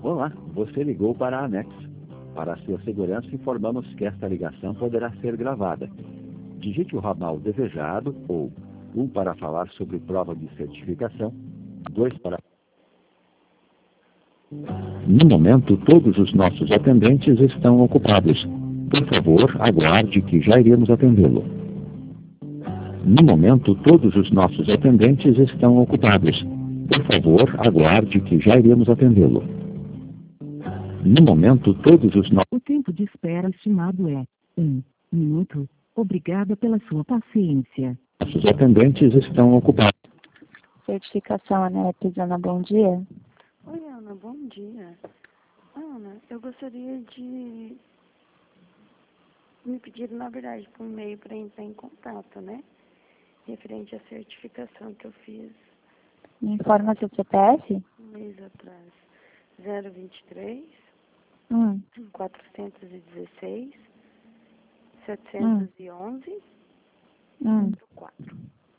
Olá, você ligou para a Anex. Para a sua segurança, informamos que esta ligação poderá ser gravada. Digite o ramal desejado ou 1 para falar sobre prova de certificação, 2 para... No momento, todos os nossos atendentes estão ocupados. Por favor, aguarde que já iremos atendê-lo. No momento, todos os nossos atendentes estão ocupados. Por favor, aguarde que já iremos atendê-lo. No momento, todos os nossos... O tempo de espera estimado é 1 minuto. Obrigada pela sua paciência. Nossos atendentes estão ocupados. Certificação ANEP, Ana, bom dia. Oi, Ana, bom dia. Ana, eu gostaria de... Me pediram, na verdade, por e-mail para entrar em contato, né? Referente à certificação que eu fiz Me informa seu CPF? um mês atrás. 023 416 711 4.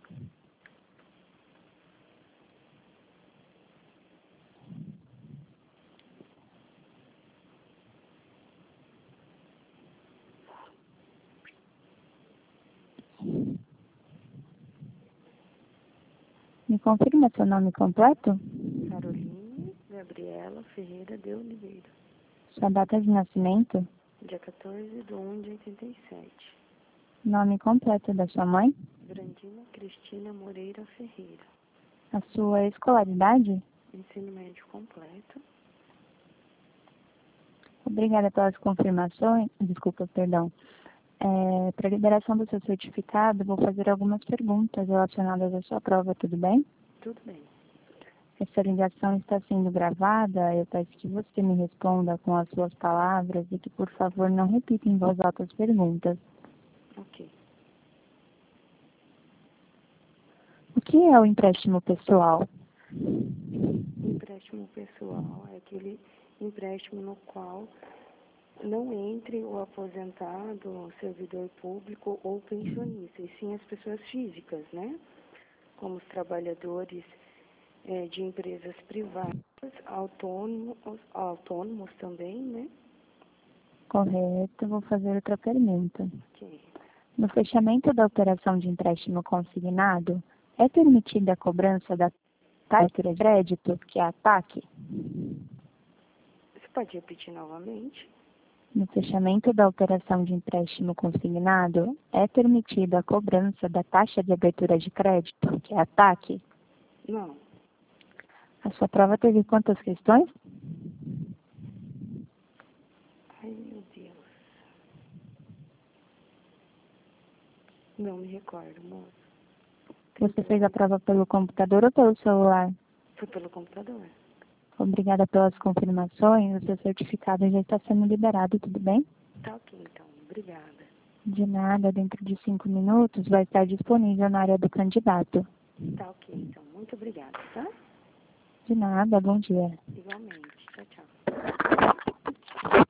Me confirma seu nome completo? Caroline Gabriela Ferreira de Oliveira. Sua data de nascimento? Dia 14/1/87. Nome completo da sua mãe? Brandina Cristina Moreira Ferreira. A sua escolaridade? Ensino médio completo. Obrigada pelas confirmações. Desculpa, perdão. Para a liberação do seu certificado, vou fazer algumas perguntas relacionadas à sua prova, tudo bem? Tudo bem. Essa ligação está sendo gravada. Eu peço que você me responda com as suas palavras e que, por favor, não repita em voz alta as perguntas. Ok. O que é o empréstimo pessoal? Empréstimo pessoal é aquele empréstimo no qual não entre o aposentado, o servidor público ou pensionista, e sim as pessoas físicas, né? Como os trabalhadores de empresas privadas, autônomos também, né? Correto. Vou fazer outra pergunta. Ok. No fechamento da operação de empréstimo consignado, é permitida a cobrança da taxa de crédito, que é a TAC? Você pode repetir novamente? No fechamento da operação de empréstimo consignado, é permitida a cobrança da taxa de abertura de crédito, que é a TAC? Não. A sua prova teve quantas questões? Ai, meu Deus. Não me recordo, moço. Você fez a prova pelo computador ou pelo celular? Foi pelo computador. Obrigada pelas confirmações. O seu certificado já está sendo liberado, tudo bem? Tá ok, então. Obrigada. De nada, dentro de 5 minutos vai estar disponível na área do candidato. Tá ok, então. Muito obrigada, tá? De nada, bom dia. Igualmente. Tchau, tchau.